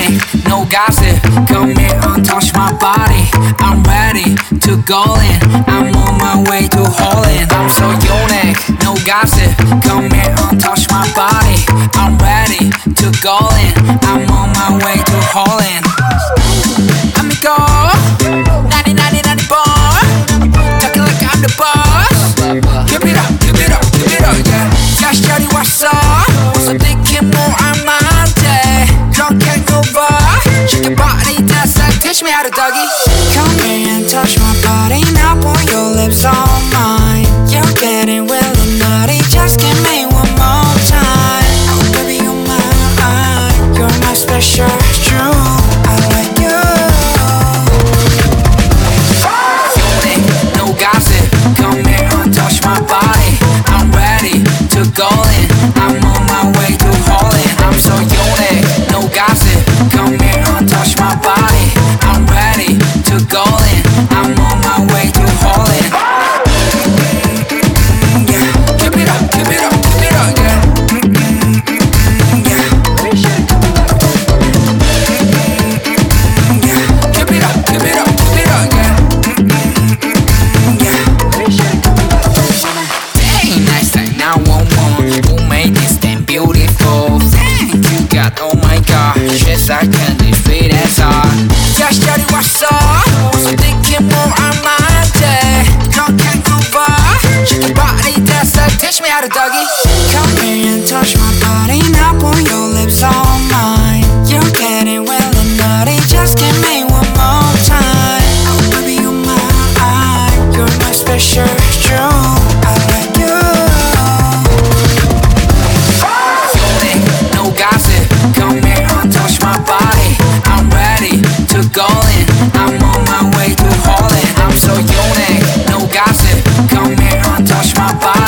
unique, no gossip. Come here and touch my body. I'm ready to go in. I'm on my way to Holland. I'm so unique, no gossip. Come here and touch my body. I'm ready to go in. I'm on my way to Holland. Amigo, 90 bar. Talking like I'm the boss. Give it up, give it up, give it up, yeah. Cash daddy, what's up? So thinking more on my day. Drunk and over. Shake your body, dance and teach me how to doggy. Come here and touch my body. Now put your lips on mine. You're getting real and naughty. Just give me one more time. Oh baby, you're mine. You're my special jewel. I like you. Unique, no gossip. Come here and touch my body. I'm ready to go in. I'm on my way to Holland. I'm so unique, no gossip. Come here and touch my body. I'm ready to go in. I'm on my way to Holland. Yeah, give it up, give it up, give it up, yeah. Yeah, give it up, give it up, give it up, yeah. Dang, nice time, now one more. Who made this damn beautiful? Thank you, God, oh my gosh. Yes, I can defeat as hard. Cash daddy, what's up? So thinking more on my day. Drunk and over. Shake your body, dance and teach me how to doggy. Come here and touch my body. Now put your lips on mine. You're getting well and naughty. Just give me one more time. Oh baby, you're mine. You're my special jewel. I like you. Unique, no gossip. Come here and touch my body. I'm ready to go in. I'm on my way to Holland. I'm so unique, no gossip. Come here and touch my body.